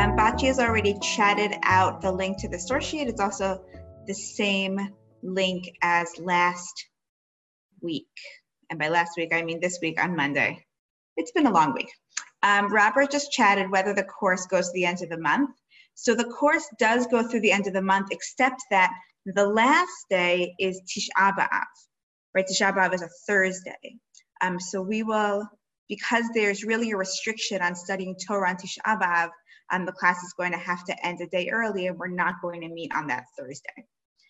Bachi has already chatted out the link to the source sheet. It's also the same link as last week. And by last week, I mean this week on Monday. It's been a long week. Robert just chatted whether the course goes to the end of the month. So the course does go through the end of the month, except that the last day is Tisha B'Av, right? Tisha B'Av is a Thursday. So we will, because there's really a restriction on studying Torah on Tisha B'Av, the class is going to have to end a day early, and we're not going to meet on that Thursday.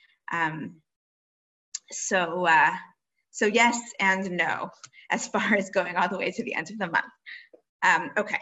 So yes and no, as far as going all the way to the end of the month. Okay.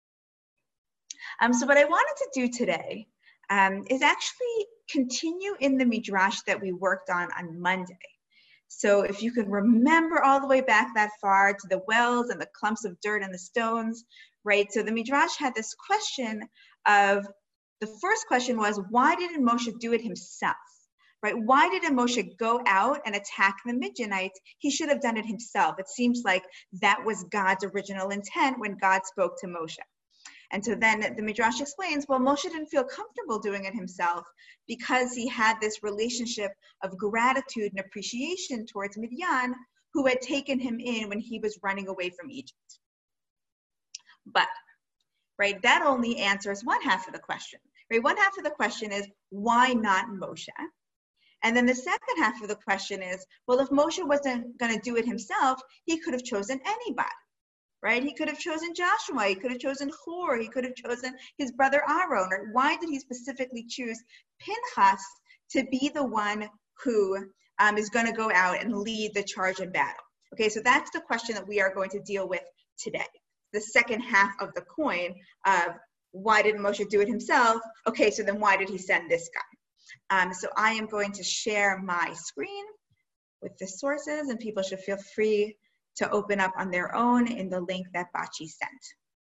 So what I wanted to do today is actually continue in the Midrash that we worked on Monday. So if you can remember all the way back that far to the wells and the clumps of dirt and the stones, right? So the Midrash had this question of, the first question was, why didn't Moshe do it himself? Right? Why didn't Moshe go out and attack the Midianites? He should have done it himself. It seems like that was God's original intent when God spoke to Moshe. And so then the Midrash explains, well, Moshe didn't feel comfortable doing it himself because he had this relationship of gratitude and appreciation towards Midian, who had taken him in when he was running away from Egypt. But, right, that only answers one half of the question. Right? One half of the question is, why not Moshe? And then the second half of the question is, well, if Moshe wasn't going to do it himself, he could have chosen anybody, right? He could have chosen Joshua, he could have chosen Hur, he could have chosen his brother Aaron. Or why did he specifically choose Pinchas to be the one who is going to go out and lead the charge in battle? Okay, so that's the question that we are going to deal with today. The second half of the coin of why didn't Moshe do it himself? Okay, so then why did he send this guy? So I am going to share my screen with the sources, and people should feel free to open up on their own in the link that Bachi sent.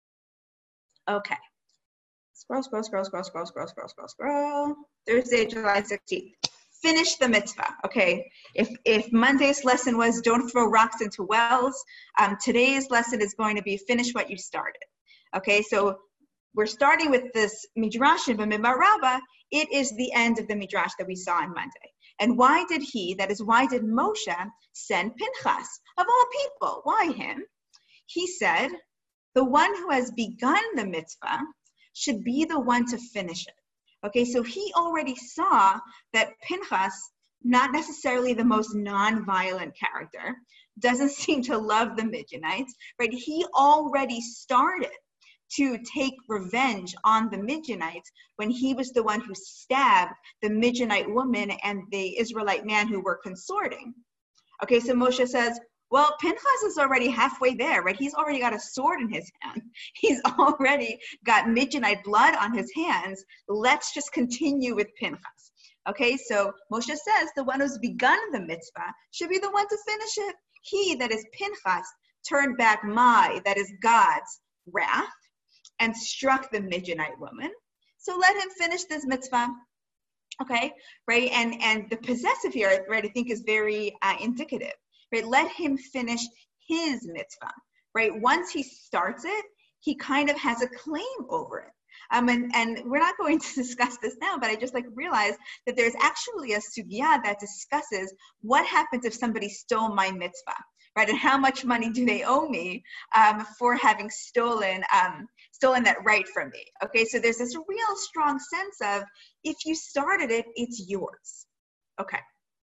Okay. Scroll, scroll, scroll, scroll, scroll, scroll, scroll, scroll, scroll. Thursday, July 16th. Finish the mitzvah, okay? If Monday's lesson was don't throw rocks into wells, today's lesson is going to be finish what you started. Okay, so we're starting with this Midrash in Bamidbar Rabbah. It is the end of the Midrash that we saw on Monday. And why did why did Moshe send Pinchas? Of all people, why him? He said, the one who has begun the mitzvah should be the one to finish it. Okay, so he already saw that Pinchas, not necessarily the most non-violent character, doesn't seem to love the Midianites, right? He already started to take revenge on the Midianites when he was the one who stabbed the Midianite woman and the Israelite man who were consorting. Okay, so Moshe says, well, Pinchas is already halfway there, right? He's already got a sword in his hand. He's already got Midianite blood on his hands. Let's just continue with Pinchas. Okay, so Moshe says the one who's begun the mitzvah should be the one to finish it. He, that is Pinchas, turned back that is God's wrath, and struck the Midianite woman. So let him finish this mitzvah. Okay, right? And the possessive here, right, I think is very indicative. Right? Let him finish his mitzvah. Right? Once he starts it, he kind of has a claim over it. And we're not going to discuss this now, but I just realized that there's actually a sugya that discusses what happens if somebody stole my mitzvah, right? And how much money do they owe me for having stolen that right from me? Okay, so there's this real strong sense of if you started it, it's yours. Okay.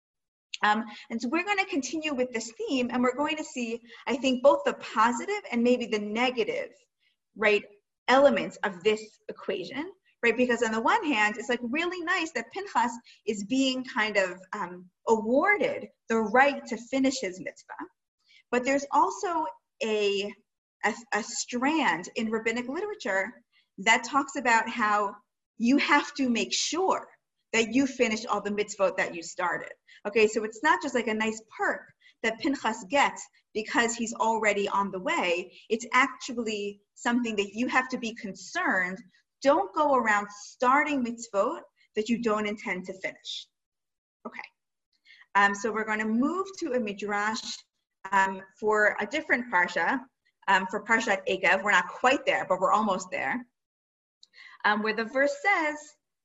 And so we're going to continue with this theme, and we're going to see, I think, both the positive and maybe the negative, right, elements of this equation, right? Because on the one hand, it's really nice that Pinchas is being kind of awarded the right to finish his mitzvah. But there's also a strand in rabbinic literature that talks about how you have to make sure that you finish all the mitzvot that you started. Okay, so it's not just a nice perk that Pinchas gets because he's already on the way. It's actually something that you have to be concerned. Don't go around starting mitzvot that you don't intend to finish. Okay, so we're going to move to a midrash for a different parsha, for Parshat Eikev. We're not quite there, but we're almost there. where the verse says,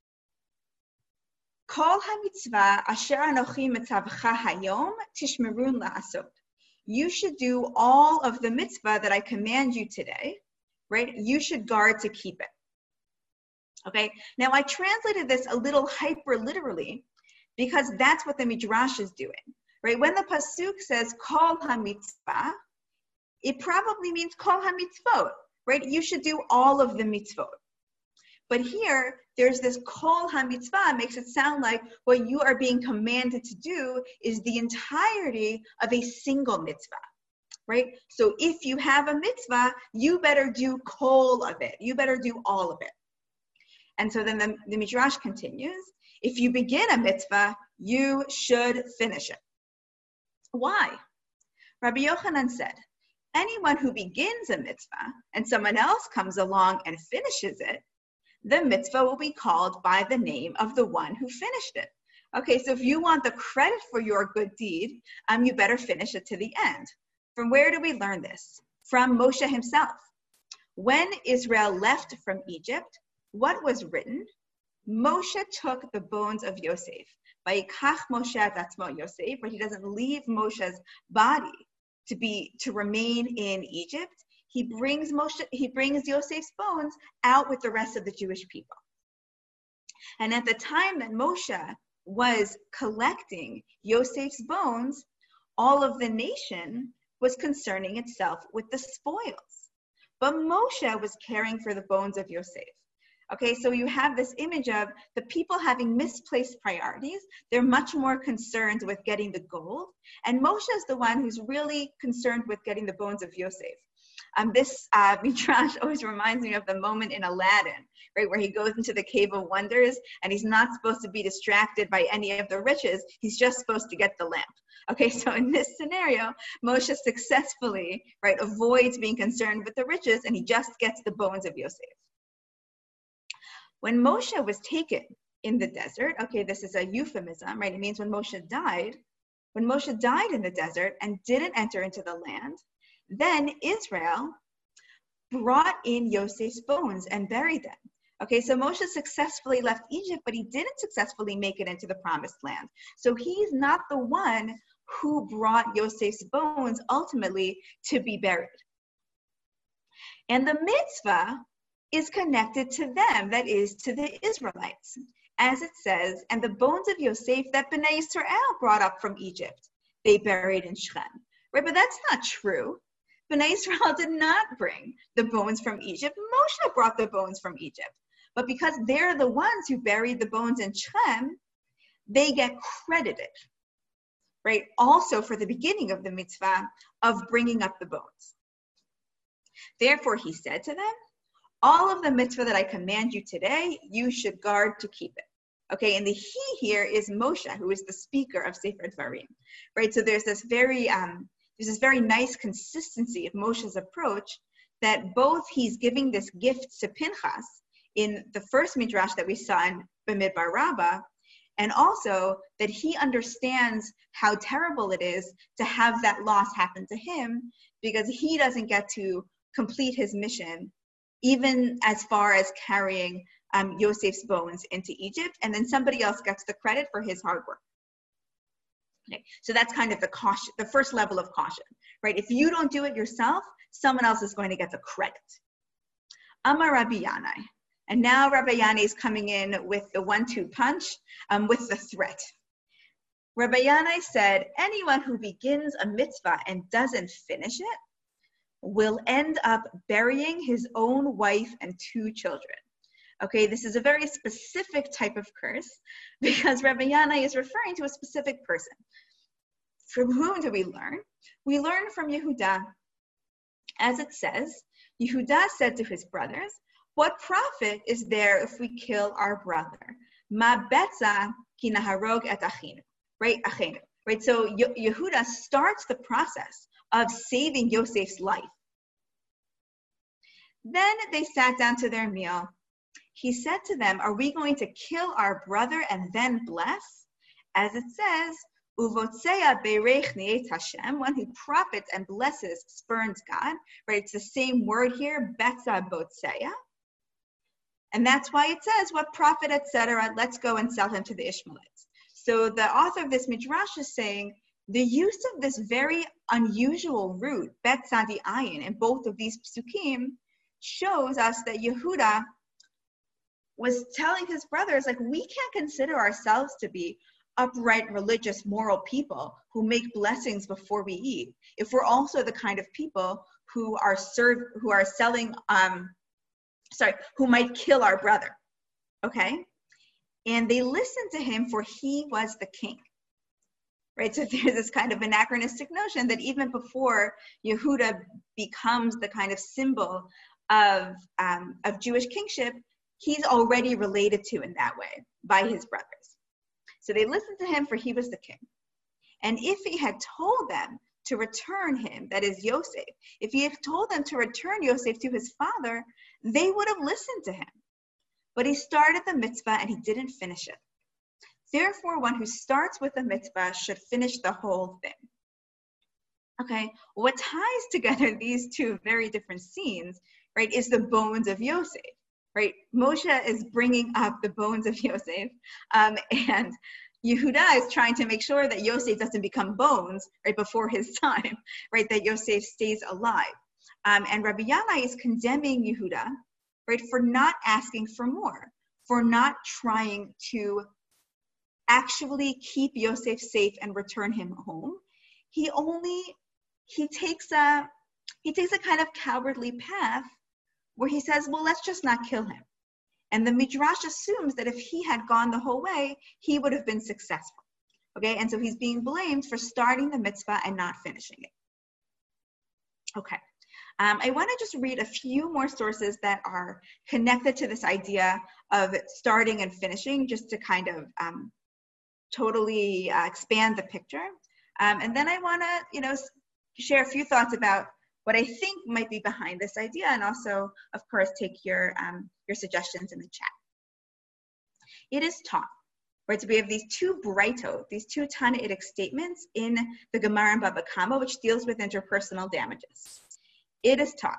Kol ha-mitzvah asher anochi mitzavcha hayom tishmerun la'asot. You should do all of the mitzvah that I command you today, right? You should guard to keep it. Okay, now I translated this a little hyper literally because that's what the Midrash is doing, right? When the Pasuk says Kol ha-mitzvah, it probably means Kol ha-mitzvot, right? You should do all of the mitzvot. But here, there's this Kol ha-mitzvah, makes it sound like what you are being commanded to do is the entirety of a single mitzvah, right? So if you have a mitzvah, you better do kol of it. You better do all of it. And so then the Midrash continues, if you begin a mitzvah, you should finish it. Why? Rabbi Yochanan said, anyone who begins a mitzvah and someone else comes along and finishes it, the mitzvah will be called by the name of the one who finished it. Okay, so if you want the credit for your good deed, you better finish it to the end. From where do we learn this? From Moshe himself. When Israel left from Egypt, what was written? Moshe took the bones of Yosef. Vayikach Moshe et atzmo Yosef, but he doesn't leave Moshe's body to remain in Egypt. He brings Yosef's bones out with the rest of the Jewish people. And at the time that Moshe was collecting Yosef's bones, all of the nation was concerning itself with the spoils. But Moshe was caring for the bones of Yosef. Okay, so you have this image of the people having misplaced priorities. They're much more concerned with getting the gold. And Moshe is the one who's really concerned with getting the bones of Yosef. This Midrash always reminds me of the moment in Aladdin, right, where he goes into the Cave of Wonders and he's not supposed to be distracted by any of the riches. He's just supposed to get the lamp. Okay, so in this scenario, Moshe successfully, right, avoids being concerned with the riches and he just gets the bones of Yosef. When Moshe was taken in the desert, okay, this is a euphemism, right? It means when Moshe died in the desert and didn't enter into the land, then Israel brought in Yosef's bones and buried them. Okay, so Moshe successfully left Egypt, but he didn't successfully make it into the promised land. So he's not the one who brought Yosef's bones ultimately to be buried. And the mitzvah is connected to them, that is, to the Israelites. As it says, and the bones of Yosef that Bnei Yisrael brought up from Egypt, they buried in Shechem. Right, but that's not true. Bnei Yisrael did not bring the bones from Egypt. Moshe brought the bones from Egypt. But because they're the ones who buried the bones in Shechem, they get credited, right? Also for the beginning of the mitzvah of bringing up the bones. Therefore, he said to them, all of the mitzvah that I command you today, you should guard to keep it. Okay, and the he here is Moshe, who is the speaker of Sefer Dvarim, right? So there's this very nice consistency of Moshe's approach that both he's giving this gift to Pinchas in the first midrash that we saw in Bamidbar Rabbah, and also that he understands how terrible it is to have that loss happen to him because he doesn't get to complete his mission even as far as carrying Yosef's bones into Egypt, and then somebody else gets the credit for his hard work. Okay, so that's kind of the caution, the first level of caution, right? If you don't do it yourself, someone else is going to get the credit. Amar Rabbi Yanai. And now Rabbi Yanai is coming in with the 1-2 punch, with the threat. Rabbi Yanai said, anyone who begins a mitzvah and doesn't finish it will end up burying his own wife and 2 children. Okay, this is a very specific type of curse because Rabbi Yanai is referring to a specific person. From whom do we learn? We learn from Yehuda. As it says, Yehuda said to his brothers, what profit is there if we kill our brother? Ma betza ki naharog et achinu. Right, achinu. Right, so Yehuda starts the process of saving Yosef's life. Then they sat down to their meal. He said to them, are we going to kill our brother and then bless? As it says, Uvotseya beirech ni'etz Hashem, one who profits and blesses spurns God. Right, it's the same word here, betza botseya. And that's why it says, what profit, etc., let's go and sell him to the Ishmaelites. So the author of this Midrash is saying, the use of this very unusual root, Bet Sadi Ayin, in both of these psukim, shows us that Yehuda was telling his brothers, like, we can't consider ourselves to be upright, religious, moral people who make blessings before we eat, if we're also the kind of people who are who might kill our brother, okay? And they listened to him, for he was the king, right? So there's this kind of anachronistic notion that even before Yehuda becomes the kind of symbol of Jewish kingship, he's already related to in that way by his brothers. So they listened to him, for he was the king. And if he had told them to return him, that is Yosef, if he had told them to return Yosef to his father, they would have listened to him. But he started the mitzvah and he didn't finish it. Therefore, one who starts with a mitzvah should finish the whole thing. Okay, what ties together these two very different scenes, right, is the bones of Yosef, right? Moshe is bringing up the bones of Yosef, and Yehuda is trying to make sure that Yosef doesn't become bones right before his time, right? That Yosef stays alive. And Rabbi Yana is condemning Yehuda, right, for not asking for more, for not trying to actually keep Yosef safe and return him home. He takes a kind of cowardly path where he says, well, let's just not kill him. And the Midrash assumes that if he had gone the whole way, he would have been successful. Okay, and so he's being blamed for starting the mitzvah and not finishing it. Okay, I want to just read a few more sources that are connected to this idea of starting and finishing, just to kind of totally expand the picture. And then I want to, share a few thoughts about what I think might be behind this idea, and also, of course, take your suggestions in the chat. It is taught, right? So we have these two Braitot, these two Tanaitic statements in the Gemara in Baba Kama, which deals with interpersonal damages. It is taught,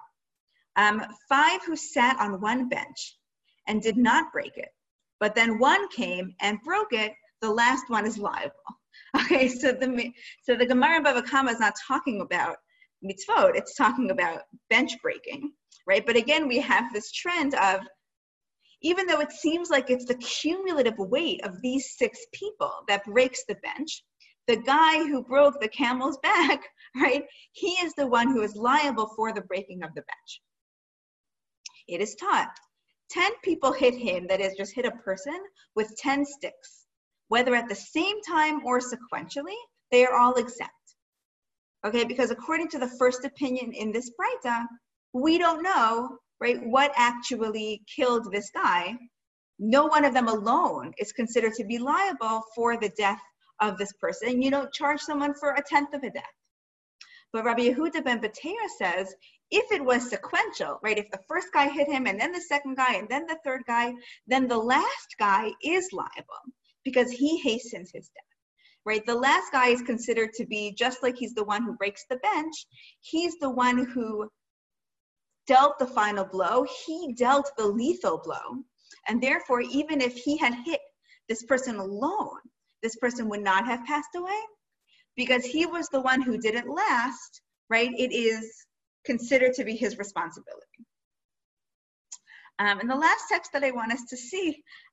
5 who sat on one bench and did not break it, but then one came and broke it, the last one is liable. Okay, so the Gemara in Baba Kama is not talking about mitzvot, it's talking about bench breaking, right? But again, we have this trend of, even though it seems like it's the cumulative weight of these 6 people that breaks the bench, the guy who broke the camel's back, right, he is the one who is liable for the breaking of the bench. It is taught, 10 people hit him, that is, just hit a person with 10 sticks. Whether at the same time or sequentially, they are all exempt. Okay, because according to the first opinion in this Braita, we don't know, right, what actually killed this guy. No one of them alone is considered to be liable for the death of this person. You don't charge someone for 1/10 of a death. But Rabbi Yehuda ben Batera says, if it was sequential, right, if the first guy hit him and then the second guy and then the third guy, then the last guy is liable because he hastens his death. Right, the last guy is considered to be, just like he's the one who breaks the bench, he's the one who dealt the final blow, he dealt the lethal blow, and therefore, even if he had hit this person alone, this person would not have passed away, because he was the one who did it last, right? It is considered to be his responsibility. And the last text that I want us to see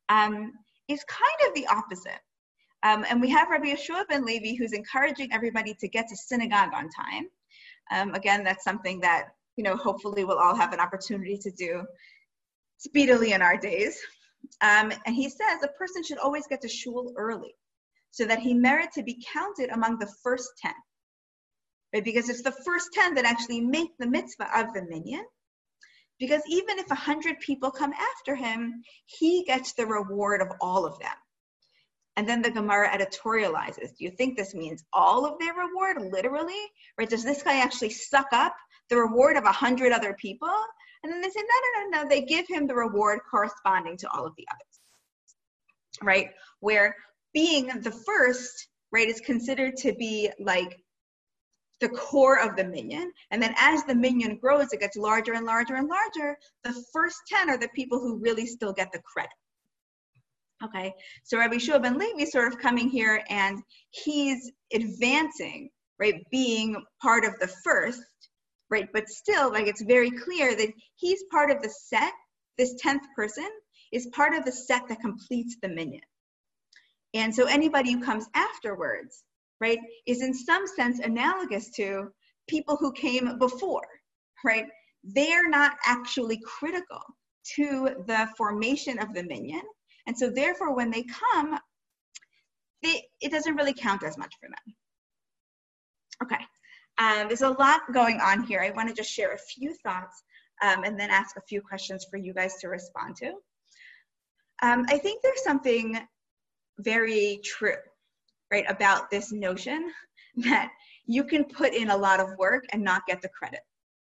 is kind of the opposite. And we have Rabbi Yeshua ben Levi, who's encouraging everybody to get to synagogue on time. Again, that's something that, hopefully we'll all have an opportunity to do speedily in our days. And he says a person should always get to shul early so that he merit to be counted among the first 10. Right? Because it's the first 10 that actually make the mitzvah of the minyan. Because even if 100 people come after him, he gets the reward of all of them. And then the Gemara editorializes. Do you think this means all of their reward, literally? Right? Does this guy actually suck up the reward of 100 other people? And then they say, no. They give him the reward corresponding to all of the others. Right? Where being the first, right, is considered to be like the core of the minyan. And then as the minyan grows, it gets larger and larger and larger. The first 10 are the people who really still get the credit. Okay, so Rabbi Shua ben Levi sort of coming here, and he's advancing, right, being part of the first, right, but still, like, it's very clear that he's part of the set. This 10th person is part of the set that completes the minyan. And so anybody who comes afterwards, right, is in some sense analogous to people who came before, right? They're not actually critical to the formation of the minyan. And so therefore, when they come, it doesn't really count as much for them. Okay, there's a lot going on here. I want to just share a few thoughts and then ask a few questions for you guys to respond to. I think there's something very true, right, about this notion that you can put in a lot of work and not get the credit.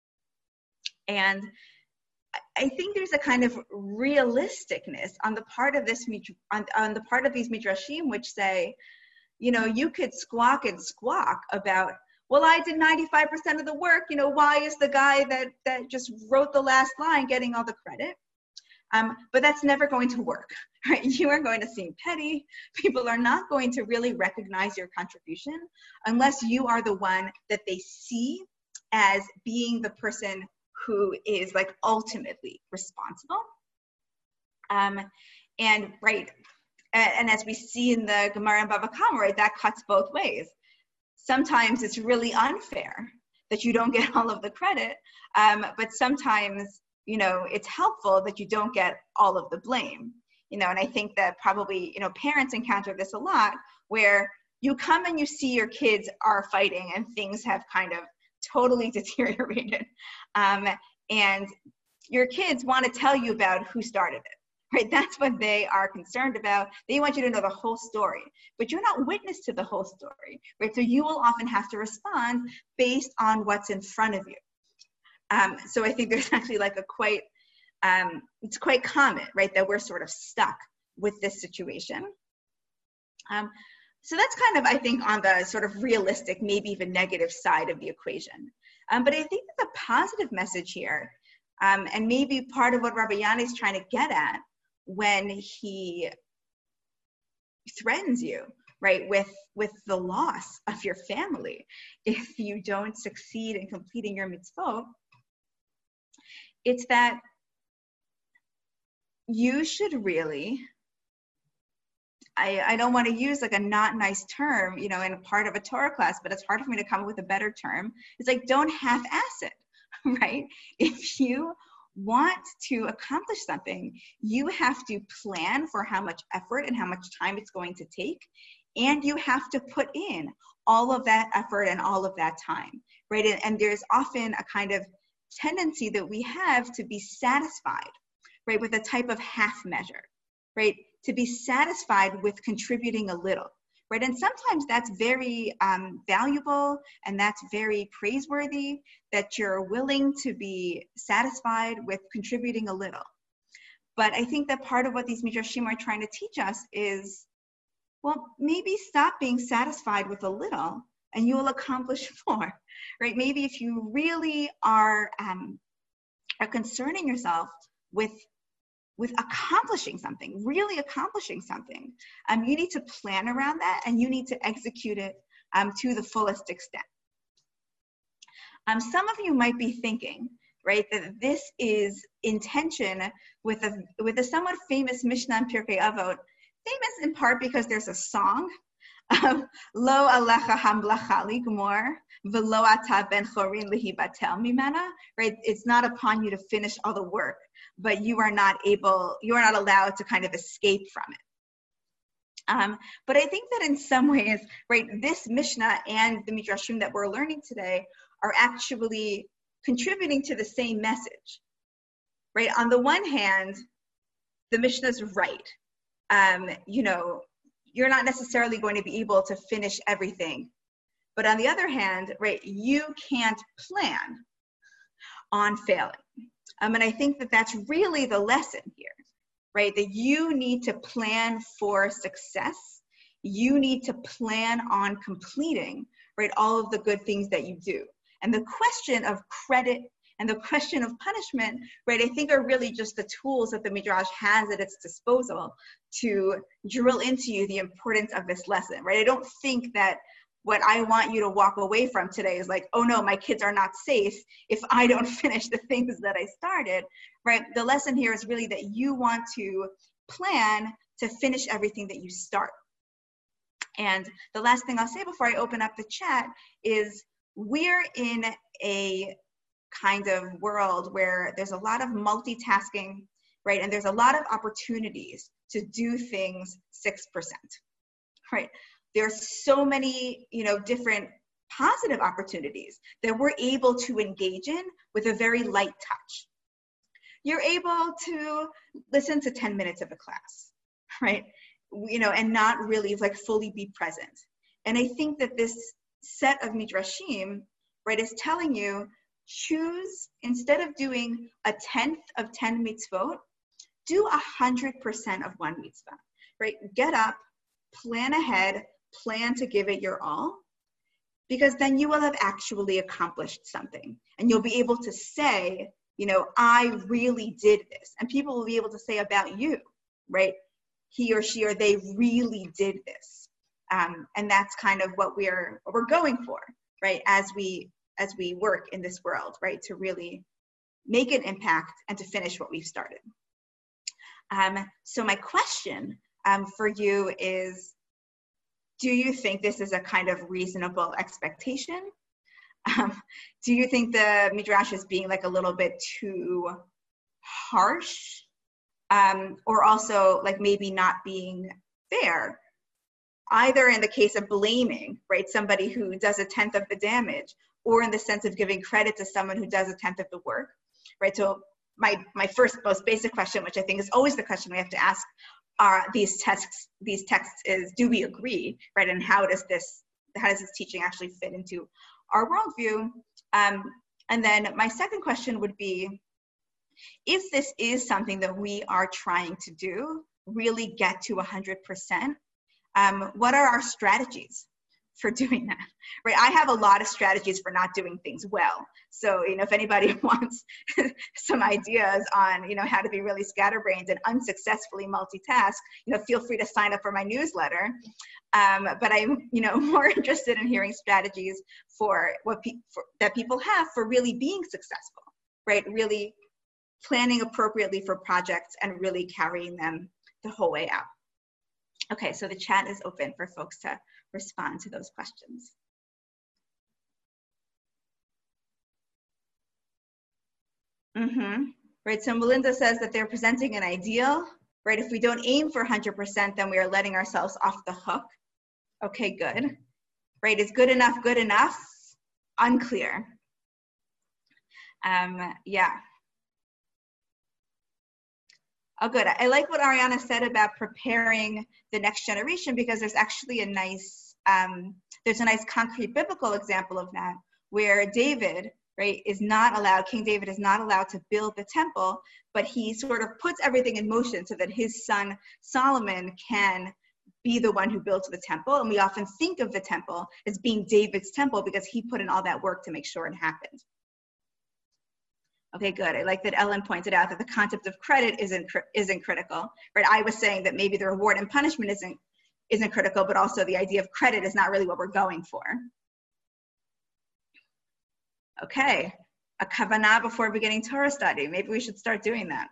And I think there's a kind of realisticness on the part of this on the part of these midrashim, which say, you know, you could squawk and squawk about, well, I did 95% of the work. You know, why is the guy that just wrote the last line getting all the credit? But that's never going to work, right? You are going to seem petty. People are not going to really recognize your contribution unless you are the one that they see as being the person who is like ultimately responsible. And right, and as we see in the Gemara and Bava Kama, right, that cuts both ways. Sometimes it's really unfair that you don't get all of the credit, but sometimes, you know, it's helpful that you don't get all of the blame. You know, and I think that probably, you know, parents encounter this a lot, where you come and you see your kids are fighting and things have kind of totally deteriorated. And your kids want to tell you about who started it, right? That's what they are concerned about. They want you to know the whole story, but you're not witness to the whole story, right? So you will often have to respond based on what's in front of you. So I think there's actually like a quite, it's quite common, right, that we're sort of stuck with this situation. So that's kind of, I think, on the sort of realistic, maybe even negative side of the equation. But I think that the positive message here, and maybe part of what Rabbi Yanni is trying to get at when he threatens you, right, with the loss of your family if you don't succeed in completing your mitzvot, it's that you should really, I don't want to use like a not nice term, you know, in a part of a Torah class, but it's hard for me to come up with a better term. It's like, don't half-ass it, right? If you want to accomplish something, you have to plan for how much effort and how much time it's going to take, and you have to put in all of that effort and all of that time, right? And there's often a kind of tendency that we have to be satisfied, right, with a type of half measure, right? To be satisfied with contributing a little, right? And sometimes that's very valuable and that's very praiseworthy, that you're willing to be satisfied with contributing a little. But I think that part of what these midrashim are trying to teach us is, well, maybe stop being satisfied with a little and you will accomplish more, right? Maybe if you really are concerning yourself with accomplishing something, really accomplishing something, you need to plan around that and you need to execute it to the fullest extent. Some of you might be thinking, right, that this is in tension with a somewhat famous Mishnah in Pirkei Avot, famous in part because there's a song, Lo alecha hamlacha ligmor, v'lo ata ben chorin lihibatel mimena, right? It's not upon you to finish all the work, but you are not allowed to kind of escape from it. But I think that in some ways, right, this Mishnah and the Midrashim that we're learning today are actually contributing to the same message, right? On the one hand, the Mishnah is right. You know, you're not necessarily going to be able to finish everything. But on the other hand, right, you can't plan on failing. And I think that that's really the lesson here, right? That you need to plan for success. You need to plan on completing, right? All of the good things that you do. And the question of credit and the question of punishment, right, I think are really just the tools that the Midrash has at its disposal to drill into you the importance of this lesson, right? I don't think that what I want you to walk away from today is like, oh no, my kids are not safe if I don't finish the things that I started, right? The lesson here is really that you want to plan to finish everything that you start. And the last thing I'll say before I open up the chat is we're in a kind of world where there's a lot of multitasking, right? And there's a lot of opportunities to do things 6%, right? There's so many, different positive opportunities that we're able to engage in with a very light touch. You're able to listen to 10 minutes of a class, right? And not really like fully be present. And I think that this set of midrashim, right, is telling you, choose, instead of doing 1/10 of 10 mitzvot, do 100% of one mitzvah, right? Get up, plan ahead, plan to give it your all, because then you will have actually accomplished something. And you'll be able to say, I really did this. And people will be able to say about you, right? He or she or they really did this. And that's kind of what we're going for, right? As we work in this world, right? To really make an impact and to finish what we've started. So my question for you is, do you think this is a kind of reasonable expectation? Do you think the Midrash is being like a little bit too harsh? Or also like maybe not being fair, either in the case of blaming, right, somebody who does 1/10 of the damage, or in the sense of giving credit to someone who does 1/10 of the work, right? So my first most basic question, which I think is always the question we have to ask these texts is, do we agree, right? And how does this teaching actually fit into our worldview? And then my second question would be, if this is something that we are trying to do, really get to 100%, what are our strategies for doing that, right? I have a lot of strategies for not doing things well. So, if anybody wants some ideas on, how to be really scatterbrained and unsuccessfully multitask, feel free to sign up for my newsletter. But I'm, more interested in hearing strategies for that people have for really being successful, right? Really planning appropriately for projects and really carrying them the whole way out. Okay, so the chat is open for folks to respond to those questions. Right, so Melinda says that they're presenting an ideal, right? If we don't aim for 100%, then we are letting ourselves off the hook. Okay, good. Right, is good enough good enough? Unclear. Yeah. Oh, good. I like what Ariana said about preparing the next generation, because there's actually a nice, there's a nice concrete biblical example of that, where David, right, King David is not allowed to build the temple, but he sort of puts everything in motion so that his son Solomon can be the one who builds the temple. And we often think of the temple as being David's temple because he put in all that work to make sure it happened. Okay, good. I like that Ellen pointed out that the concept of credit isn't critical, right? I was saying that maybe the reward and punishment isn't critical, but also the idea of credit is not really what we're going for. Okay, a kavanah before beginning Torah study. Maybe we should start doing that.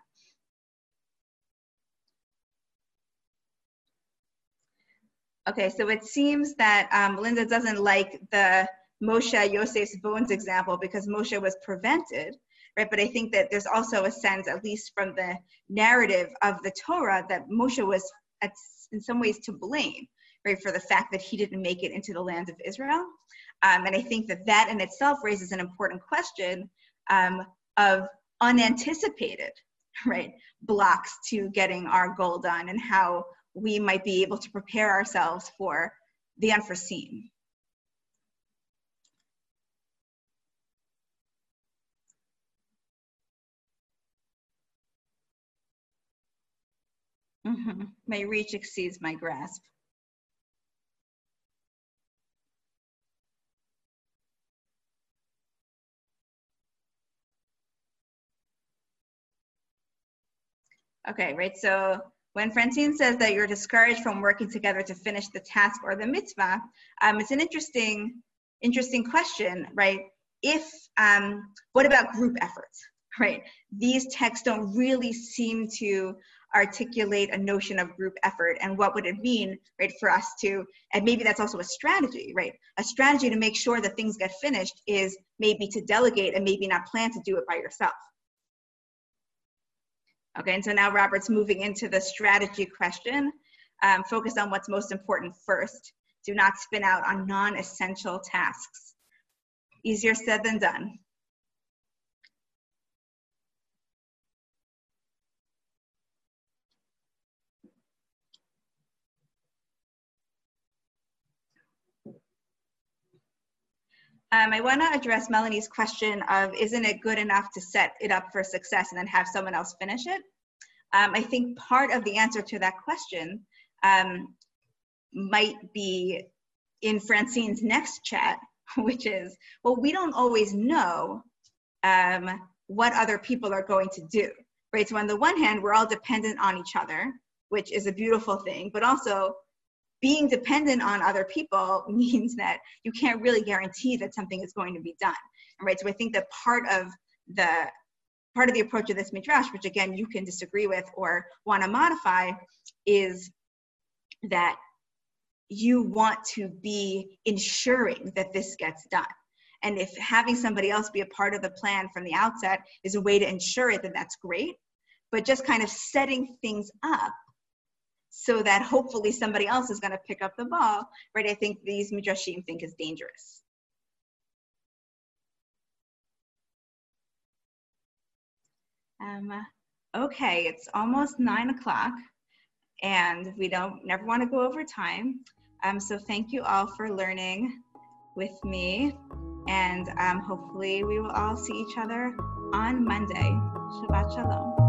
Okay, so it seems that Linda doesn't like the Moshe Yosef's bones example because Moshe was prevented, right? But I think that there's also a sense, at least from the narrative of the Torah, that Moshe was in some ways to blame, right, for the fact that he didn't make it into the land of Israel. And I think that in itself raises an important question of unanticipated, right, blocks to getting our goal done, and how we might be able to prepare ourselves for the unforeseen. My reach exceeds my grasp. Okay, right. So when Francine says that you're discouraged from working together to finish the task or the mitzvah, it's an interesting question, right? If what about group efforts, right? These texts don't really seem to articulate a notion of group effort, and what would it mean, right, for us to, and maybe that's also a strategy, right? A strategy to make sure that things get finished is maybe to delegate and maybe not plan to do it by yourself. Okay, and so now Robert's moving into the strategy question. Focus on what's most important first. Do not spin out on non-essential tasks. Easier said than done. I want to address Melanie's question of, isn't it good enough to set it up for success and then have someone else finish it? I think part of the answer to that question might be in Francine's next chat, which is, well, we don't always know what other people are going to do, right? So on the one hand, we're all dependent on each other, which is a beautiful thing, but also being dependent on other people means that you can't really guarantee that something is going to be done, right? So I think that part of the approach of this midrash, which again you can disagree with or want to modify, is that you want to be ensuring that this gets done. And if having somebody else be a part of the plan from the outset is a way to ensure it, then that's great. But just kind of setting things up so that hopefully somebody else is going to pick up the ball, right? I think these midrashim think is dangerous. Okay, it's almost 9 o'clock and we never want to go over time. So thank you all for learning with me, and hopefully we will all see each other on Monday. Shabbat Shalom.